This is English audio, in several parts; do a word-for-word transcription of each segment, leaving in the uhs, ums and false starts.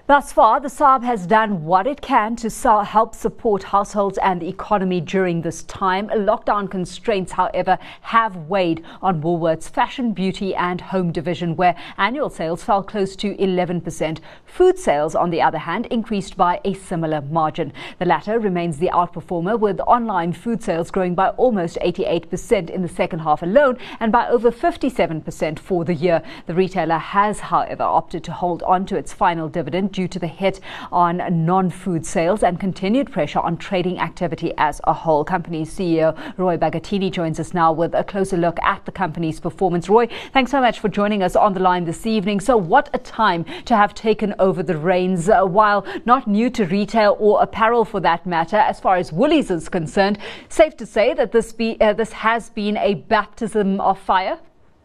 Thus far, the S A R B has done what it can to help support households and the economy during this time. Lockdown constraints, however, have weighed on Woolworths' fashion, beauty and home division, where annual sales fell close to eleven percent. Food sales, on the other hand, increased by a similar margin. The latter remains the outperformer, with online food sales growing by almost eighty-eight percent in the second half alone and by over fifty-seven percent for the year. The retailer has, however, opted to hold on to its final dividend due to the hit on non-food sales and continued pressure on trading activity as a whole. Company C E O Roy Bagattini joins us now with a closer look at the company's performance. Roy, thanks so much for joining us on the line this evening. So what a time to have taken over the reins, uh, while not new to retail or apparel for that matter, as far as Woolies is concerned. Safe to say that this, be, uh, this has been a baptism of fire?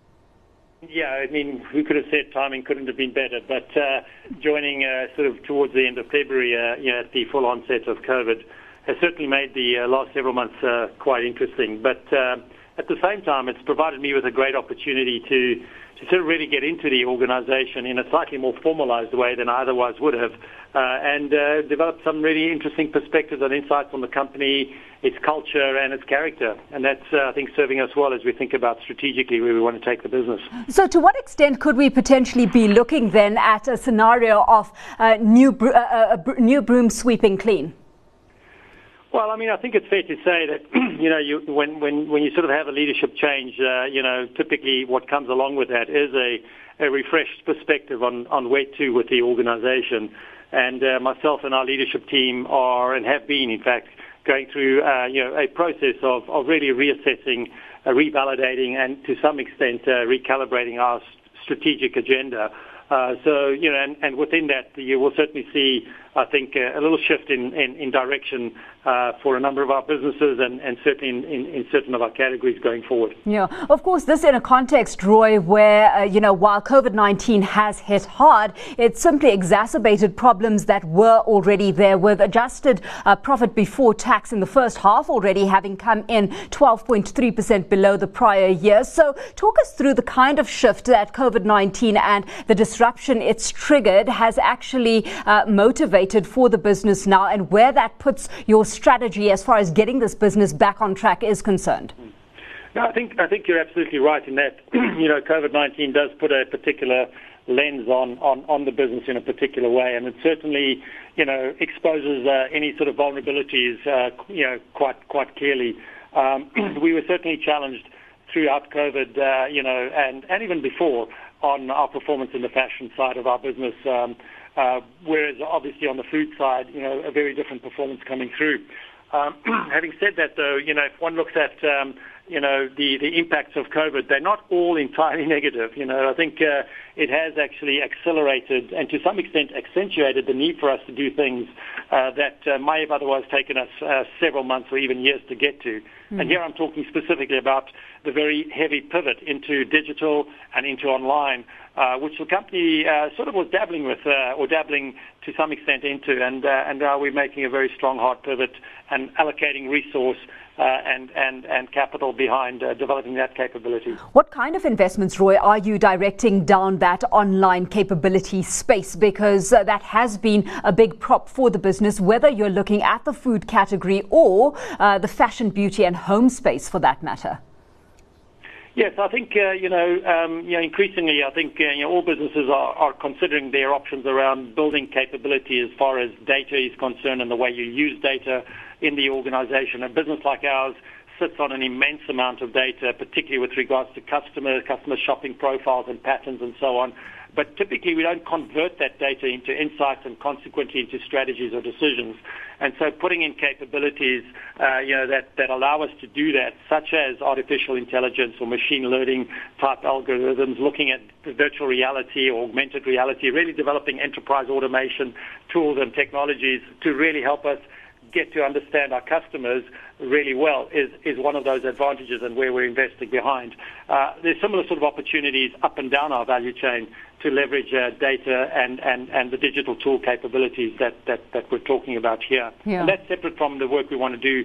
Yeah, I mean, who could have said timing couldn't have been better? But uh, joining uh, sort of towards the end of February, uh, you know, at the full onset of COVID, has certainly made the uh, last several months uh, quite interesting. But uh, at the same time, it's provided me with a great opportunity to, to sort of really get into the organisation in a slightly more formalised way than I otherwise would have, uh, and uh, develop some really interesting perspectives and insights on the company, its culture and its character. And that's, uh, I think, serving us well as we think about strategically where we want to take the business. So to what extent could we potentially be looking then at a scenario of uh, new, bro- uh, uh, new broom sweeping clean? Well, I mean, I think it's fair to say that, you know, you, when, when, when you sort of have a leadership change, uh, you know, typically what comes along with that is a, a refreshed perspective on, on where to with the organization. And uh, myself and our leadership team are, and have been, in fact, going through, uh, you know, a process of, of really reassessing, uh, revalidating, and to some extent uh, recalibrating our strategic agenda. Uh, so, you know, and, and within that, you will certainly see, I think, uh, a little shift in, in, in direction uh, for a number of our businesses and, and certainly in, in, in certain of our categories going forward. Yeah, of course, this in a context, Roy, where, uh, you know, while COVID nineteen has hit hard, it simply exacerbated problems that were already there, with adjusted uh, profit before tax in the first half already having come in twelve point three percent below the prior year. So talk us through the kind of shift that COVID nineteen and the disruption it's triggered has actually uh, motivated for the business now, and where that puts your strategy as far as getting this business back on track is concerned. No, I think I think you're absolutely right in that, you know, COVID nineteen does put a particular lens on, on, on the business in a particular way, and it certainly, you know, exposes uh, any sort of vulnerabilities, uh, you know, quite quite clearly. Um, we were certainly challenged throughout COVID, uh, you know, and, and even before, on our performance in the fashion side of our business, um, uh, whereas obviously on the food side, you know, a very different performance coming through. Um, having said that, though, you know, if one looks at, um, you know, the, the impacts of COVID, they're not all entirely negative. You know, I think uh, it has actually accelerated and to some extent accentuated the need for us to do things uh, that uh, may have otherwise taken us uh, several months or even years to get to. Mm. And here I'm talking specifically about the very heavy pivot into digital and into online, uh, which the company uh, sort of was dabbling with uh, or dabbling to some extent into. And, uh, and now we're making a very strong hard pivot and allocating resource Uh, and, and, and capital behind uh, developing that capability. What kind of investments, Roy, are you directing down that online capability space? Because uh, that has been a big prop for the business, whether you're looking at the food category or uh, the fashion, beauty and home space for that matter. Yes, I think, uh, you know, um, you know, increasingly, I think, uh, you know, all businesses are, are considering their options around building capability as far as data is concerned and the way you use data in the organization. A business like ours sits on an immense amount of data, particularly with regards to customer, customer shopping profiles and patterns and so on. But typically we don't convert that data into insights and consequently into strategies or decisions. And so putting in capabilities, uh, you know, that, that allow us to do that, such as artificial intelligence or machine learning type algorithms, looking at virtual reality or augmented reality, really developing enterprise automation tools and technologies to really help us get to understand our customers really well is, is one of those advantages and where we're investing behind. Uh, there's similar sort of opportunities up and down our value chain to leverage uh, data and, and, and the digital tool capabilities that, that, that we're talking about here. Yeah. And that's separate from the work we want to do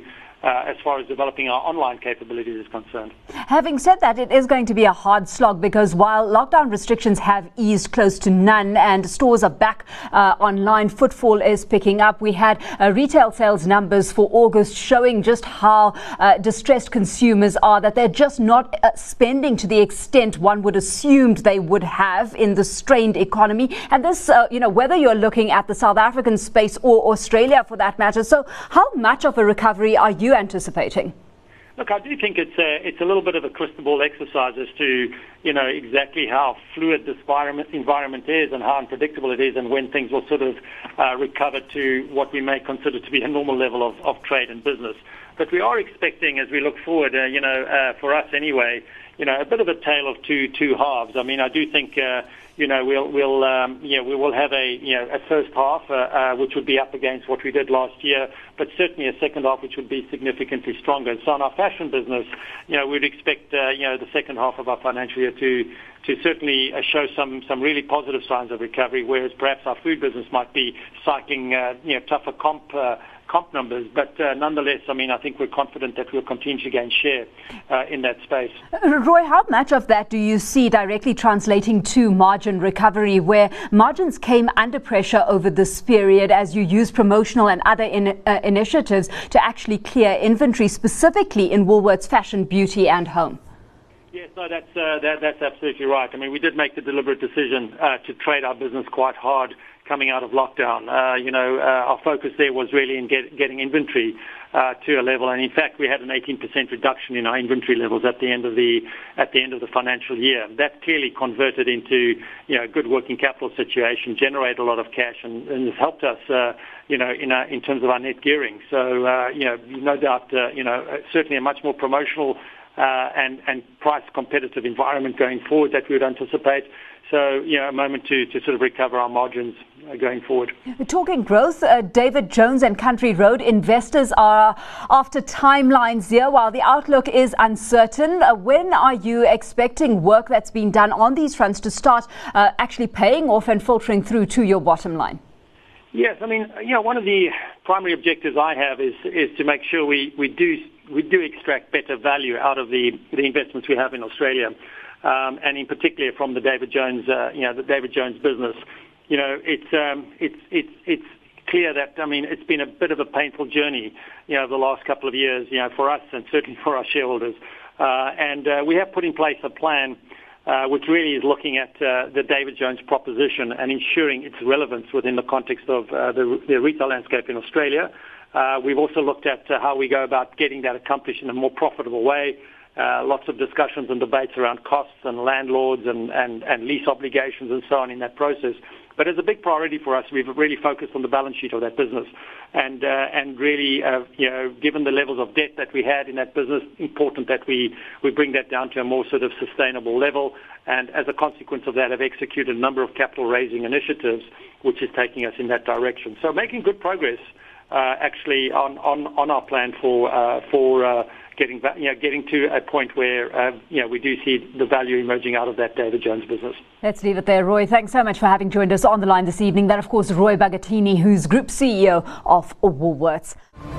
uh, as far as developing our online capabilities is concerned. Having said that, it is going to be a hard slog because while lockdown restrictions have eased close to none and stores are back uh, online, footfall is picking up. We had uh, retail sales numbers for August showing just how uh, distressed consumers are, that they're just not uh, spending to the extent one would assumed they would have in the strained economy. And this, uh, you know, whether you're looking at the South African space or Australia for that matter. So how much of a recovery are you anticipating? Look, I do think it's a, it's a little bit of a crystal ball exercise as to, you know, exactly how fluid this environment, environment is and how unpredictable it is and when things will sort of uh, recover to what we may consider to be a normal level of, of trade and business. But we are expecting, as we look forward, uh, you know, uh, for us anyway, you know, a bit of a tale of two two halves. I mean, I do think, uh, you know, we'll we'll um, you know we will have a you know a first half uh, uh, which would be up against what we did last year, but certainly a second half which would be significantly stronger. So in our fashion business, you know, we'd expect uh, you know the second half of our financial year to to certainly uh, show some some really positive signs of recovery, whereas perhaps our food business might be cycling uh, you know tougher comp. Uh, comp numbers, but uh, nonetheless, I mean, I think we're confident that we'll continue to gain share uh, in that space. Roy, how much of that do you see directly translating to margin recovery, where margins came under pressure over this period as you use promotional and other in, uh, initiatives to actually clear inventory, specifically in Woolworths Fashion, Beauty and Home? Yes, no, that's uh, that, that's absolutely right. I mean, we did make the deliberate decision uh, to trade our business quite hard coming out of lockdown. Uh, you know, uh, our focus there was really in get, getting inventory uh, to a level, and in fact, we had an eighteen percent reduction in our inventory levels at the end of the at the end of the financial year. That clearly converted into you know a good working capital situation, generated a lot of cash, and, and has helped us. Uh, you know, in, our, in terms of our net gearing. So, uh, you know, no doubt, uh, you know, certainly a much more promotional Uh, and, and price competitive environment going forward that we would anticipate. So, you know, a moment to, to sort of recover our margins uh, going forward. Talking growth, uh, David Jones and Country Road investors are after timelines here while the outlook is uncertain. Uh, when are you expecting work that's been done on these fronts to start uh, actually paying off and filtering through to your bottom line? Yes, I mean, you know, one of the primary objectives I have is is to make sure we, we do we do extract better value out of the, the investments we have in Australia, um, and in particular from the David Jones, uh, you know, the David Jones business. You know, it's um, it's it's it's clear that I mean it's been a bit of a painful journey, you know, over the last couple of years, you know, for us and certainly for our shareholders, uh, and uh, we have put in place a plan. Uh, which really is looking at uh, the David Jones proposition and ensuring its relevance within the context of uh, the, the retail landscape in Australia. Uh, we've also looked at uh, how we go about getting that accomplished in a more profitable way. Uh, lots of discussions and debates around costs and landlords and, and, and lease obligations and so on in that process. But as a big priority for us, we've really focused on the balance sheet of that business, and uh, and really, uh, you know, given the levels of debt that we had in that business, important that we we bring that down to a more sort of sustainable level. And as a consequence of that, have executed a number of capital raising initiatives, which is taking us in that direction. So making good progress, uh, actually, on, on, on our plan for uh, for. Uh, Getting, you know, getting to a point where uh, you know we do see the value emerging out of that David Jones business. Let's leave it there, Roy. Thanks so much for having joined us on the line this evening. That, of course, Roy Bagattini, who's Group C E O of Woolworths.